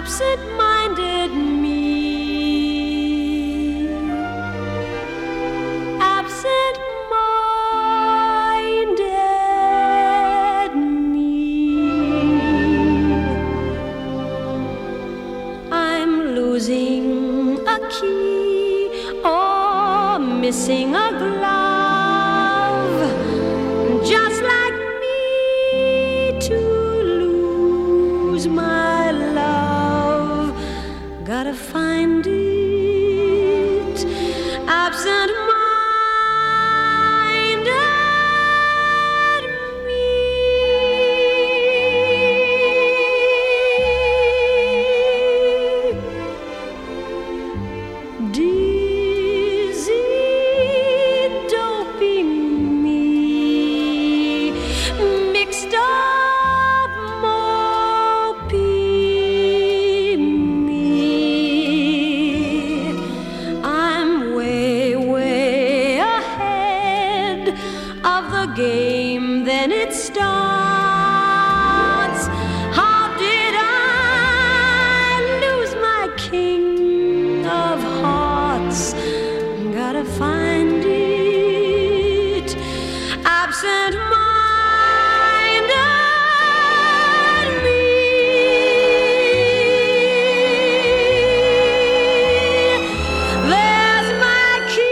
absent-minded me. Absent-minded me. I'm losing a key or missing a glove, just like me to lose my love. Gotta find it, absent-minded me. Dizzy, doping me, mixed up, mopey me. I'm way, way ahead of the game, then it starts. How did I lose my king of hearts? Gotta find it, absent-minded me. There's my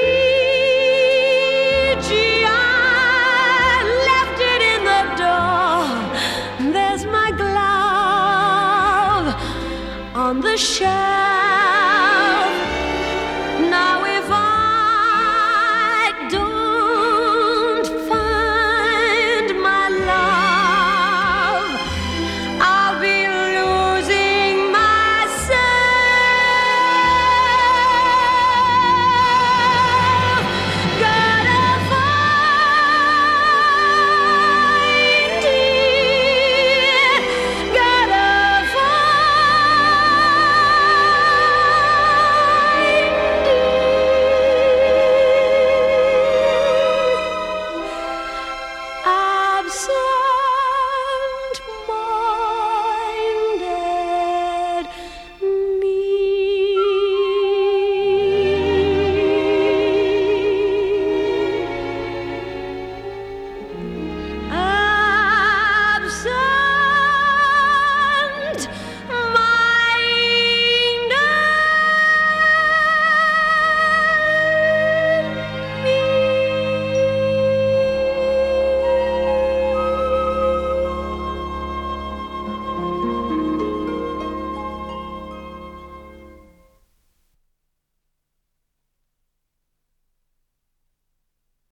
key, gee, I left it in the door. There's my glove on the shelf.